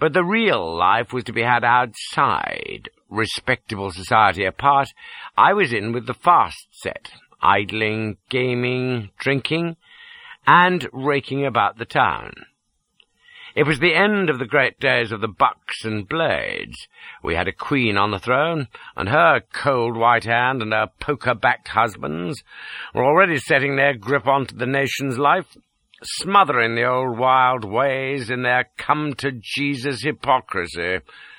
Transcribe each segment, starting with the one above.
But the real life was to be had outside. Respectable society apart, I was in with the fast set, idling, gaming, drinking, and raking about the town. It was the end of the great days of the bucks and blades. We had a queen on the throne, and her cold white hand and her poker-backed husbands were already setting their grip onto the nation's life, smothering the old wild ways in their come-to-Jesus hypocrisy.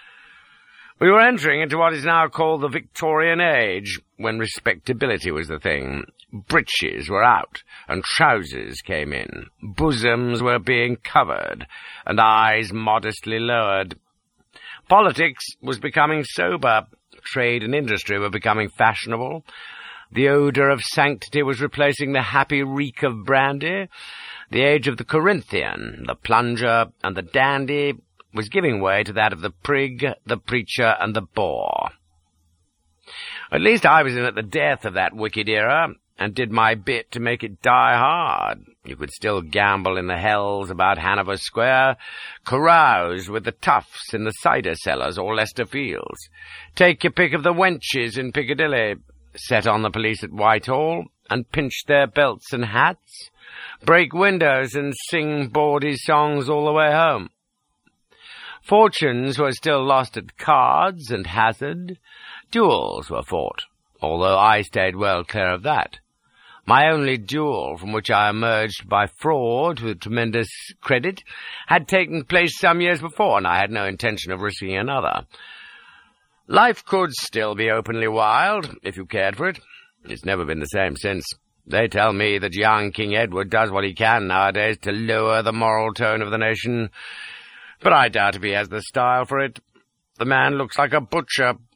We were entering into what is now called the Victorian Age, when respectability was the thing. Breeches were out, and trousers came in. Bosoms were being covered, and eyes modestly lowered. Politics was becoming sober. Trade and industry were becoming fashionable. The odour of sanctity was replacing the happy reek of brandy. The age of the Corinthian, the plunger, and the dandy was giving way to that of the prig, the preacher, and the bore. At least I was in at the death of that wicked era, and did my bit to make it die hard. You could still gamble in the hells about Hanover Square, carouse with the toughs in the cider cellars or Leicester Fields, take your pick of the wenches in Piccadilly, set on the police at Whitehall, and pinch their belts and hats, break windows and sing bawdy songs all the way home. Fortunes were still lost at cards and hazard. Duels were fought, although I stayed well clear of that. My only duel, from which I emerged by fraud with tremendous credit, had taken place some years before, and I had no intention of risking another. Life could still be openly wild, if you cared for it. It's never been the same since. They tell me that young King Edward does what he can nowadays to lower the moral tone of the nation, but I doubt if he has the style for it. The man looks like a butcher,